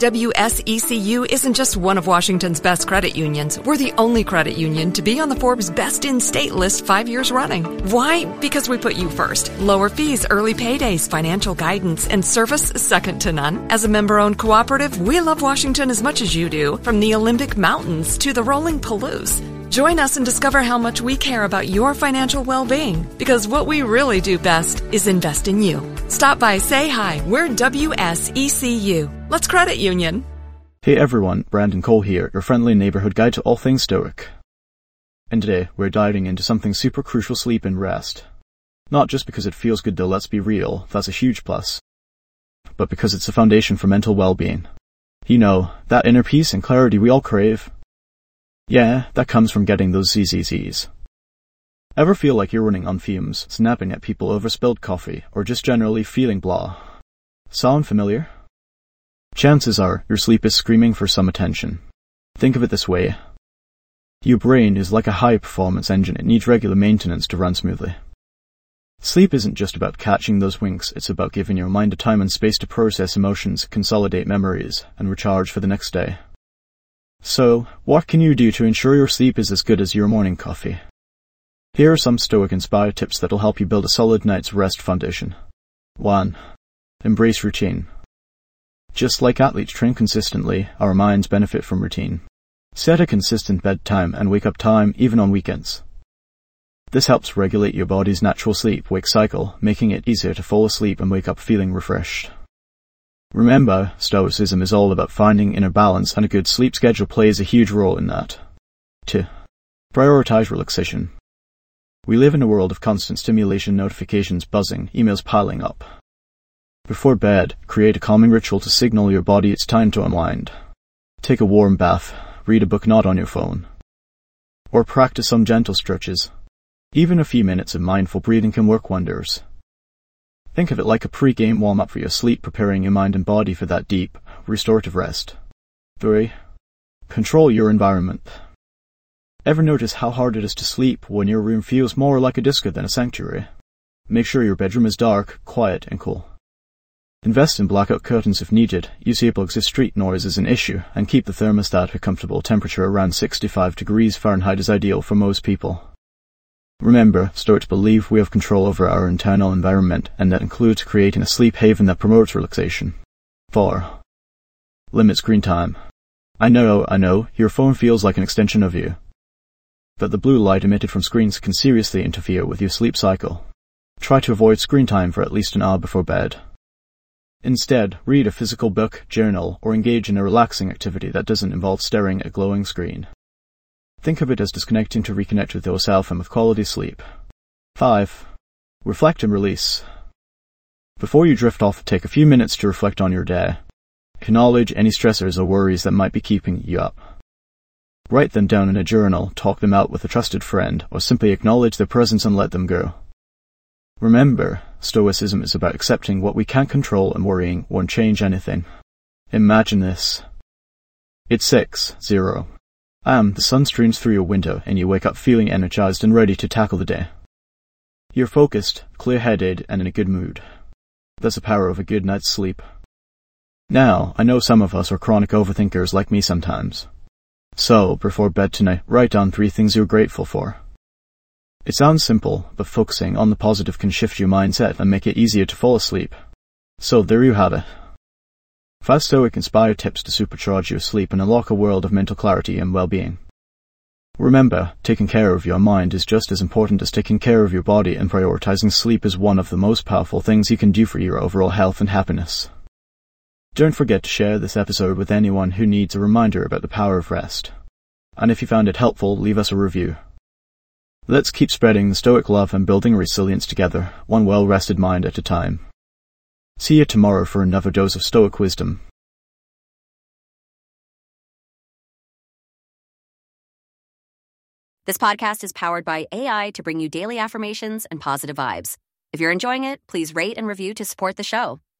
WSECU isn't just one of Washington's best credit unions. We're the only credit union to be on the Forbes Best in State list 5 years running. Why? Because we put you first. Lower fees, early paydays, financial guidance, and service second to none. As a member-owned cooperative, we love Washington as much as you do, from the Olympic Mountains to the rolling Palouse. Join us and discover how much we care about your financial well-being, because what we really do best is invest in you. Stop by, say hi. We're WSECU. Let's credit union. Hey everyone, Brandon Cole here, your friendly neighborhood guide to all things Stoic. And today, we're diving into something super crucial: sleep and rest. Not just because it feels good though, let's be real, that's a huge plus. But because it's the foundation for mental well-being. You know, that inner peace and clarity we all crave. Yeah, that comes from getting those ZZZs. Ever feel like you're running on fumes, snapping at people over spilled coffee, or just generally feeling blah? Sound familiar? Chances are, your sleep is screaming for some attention. Think of it this way. Your brain is like a high-performance engine. It needs regular maintenance to run smoothly. Sleep isn't just about catching those winks, it's about giving your mind the time and space to process emotions, consolidate memories, and recharge for the next day. So, what can you do to ensure your sleep is as good as your morning coffee? Here are some Stoic-inspired tips that'll help you build a solid night's rest foundation. 1. Embrace routine. Just like athletes train consistently, our minds benefit from routine. Set a consistent bedtime and wake-up time even on weekends. This helps regulate your body's natural sleep-wake cycle, making it easier to fall asleep and wake up feeling refreshed. Remember, Stoicism is all about finding inner balance, and a good sleep schedule plays a huge role in that. 2. Prioritize relaxation. We live in a world of constant stimulation, notifications buzzing, emails piling up. Before bed, create a calming ritual to signal your body it's time to unwind. Take a warm bath, read a book not on your phone. Or practice some gentle stretches. Even a few minutes of mindful breathing can work wonders. Think of it like a pre-game warm-up for your sleep, preparing your mind and body for that deep, restorative rest. 3. Control your environment. Ever notice how hard it is to sleep when your room feels more like a disco than a sanctuary? Make sure your bedroom is dark, quiet, and cool. Invest in blackout curtains if needed, use earplugs if street noise is an issue, and keep the thermostat at a comfortable temperature around 65 degrees Fahrenheit is ideal for most people. Remember, Stoics believe we have control over our internal environment, and that includes creating a sleep haven that promotes relaxation. 4. Limit screen time. I know, your phone feels like an extension of you. But the blue light emitted from screens can seriously interfere with your sleep cycle. Try to avoid screen time for at least an hour before bed. Instead, read a physical book, journal, or engage in a relaxing activity that doesn't involve staring at a glowing screen. Think of it as disconnecting to reconnect with yourself and with quality sleep. 5. Reflect and release. Before you drift off, take a few minutes to reflect on your day. Acknowledge any stressors or worries that might be keeping you up. Write them down in a journal, talk them out with a trusted friend, or simply acknowledge their presence and let them go. Remember, Stoicism is about accepting what we can't control, and worrying won't change anything. Imagine this. It's 6:0 a.m. The sun streams through your window, and you wake up feeling energized and ready to tackle the day. You're focused, clear-headed, and in a good mood. That's the power of a good night's sleep. Now, I know some of us are chronic overthinkers like me sometimes. So, before bed tonight, write down 3 things you're grateful for. It sounds simple, but focusing on the positive can shift your mindset and make it easier to fall asleep. So there you have it. 5 Stoic-inspired tips to supercharge your sleep and unlock a world of mental clarity and well-being. Remember, taking care of your mind is just as important as taking care of your body, and prioritizing sleep is one of the most powerful things you can do for your overall health and happiness. Don't forget to share this episode with anyone who needs a reminder about the power of rest. And if you found it helpful, leave us a review. Let's keep spreading the Stoic love and building resilience together, one well-rested mind at a time. See you tomorrow for another dose of Stoic wisdom. This podcast is powered by AI to bring you daily affirmations and positive vibes. If you're enjoying it, please rate and review to support the show.